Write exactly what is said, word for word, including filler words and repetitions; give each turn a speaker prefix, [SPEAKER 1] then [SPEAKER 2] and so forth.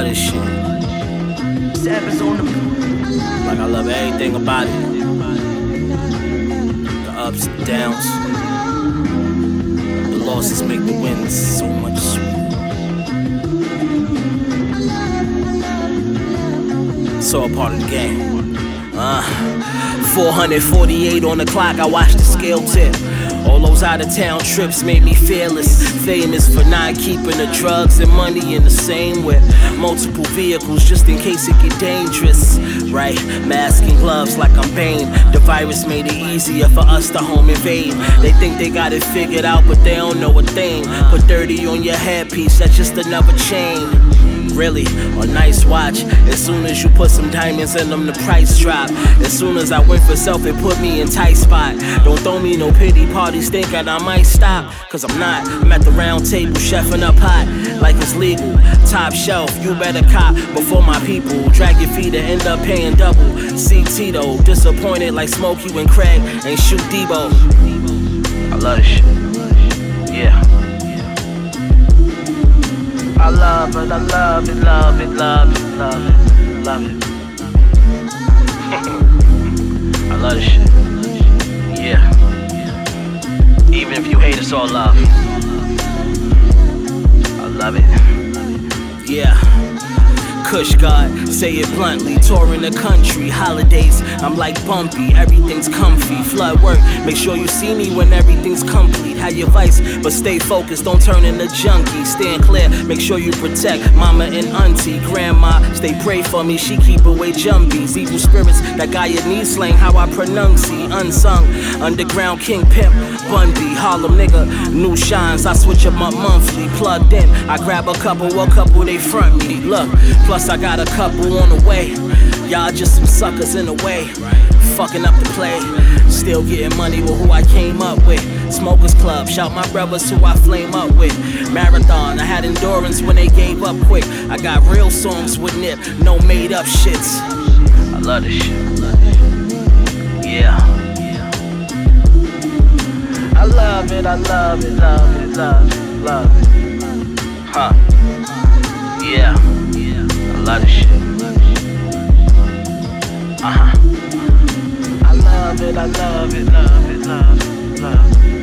[SPEAKER 1] this shit. Savage on the like I love everything about it. The ups and downs. The losses make the wins so much sweeter. It's all part of the game. Uh, four hundred forty-eight on the clock, I watched the scale tip. All those out of town trips made me fearless. Famous for not keeping the drugs and money in the same whip. Multiple vehicles just in case it get dangerous. Right, mask and gloves like I'm Bane. The virus made it easier for us to home invade. They think they got it figured out, but they don't know a thing. Put thirty on your headpiece, that's just another chain. Really, a nice watch. As soon as you put some diamonds in them, the price drop. As soon as I went for self, it put me in tight spot. Don't throw me no pity parties thinking I might stop, cause I'm not. I'm at the round table, chefing up hot like it's legal. Top shelf, you better cop before my people drag your feet and end up paying double. See Tito, disappointed like Smokey when Craig ain't shoot Debo. I love this shit. Yeah. I love it, I love it, love it, love it, love it, love it. I love this shit. Yeah. Even if you hate, it's all love. I love it. Yeah. Kush God, say it bluntly, touring the country, holidays, I'm like bumpy, everything's comfy, flood work, make sure you see me when everything's complete, have your vice, but stay focused, don't turn into junkie, stand clear, make sure you protect mama and auntie, grandma, stay pray for me, she keep away jumbies, evil spirits, that guy your knee slang, how I pronounce it, unsung, underground king pimp, Bundy, Harlem nigga, new shines, I switch them up monthly, plugged in, I grab a couple, a couple they front me, look, plus I got a couple on the way. Y'all just some suckers in the way. Fucking up the play. Still getting money with who I came up with. Smokers Club, shout my brothers who I flame up with. Marathon, I had endurance when they gave up quick. I got real songs with Nip, no made up shits. I love this shit. Yeah. I love it, I love it, love it, love it, love it. Huh. Yeah. I love this shit. Uh-huh. I love it, I love it, love it, love it, love it.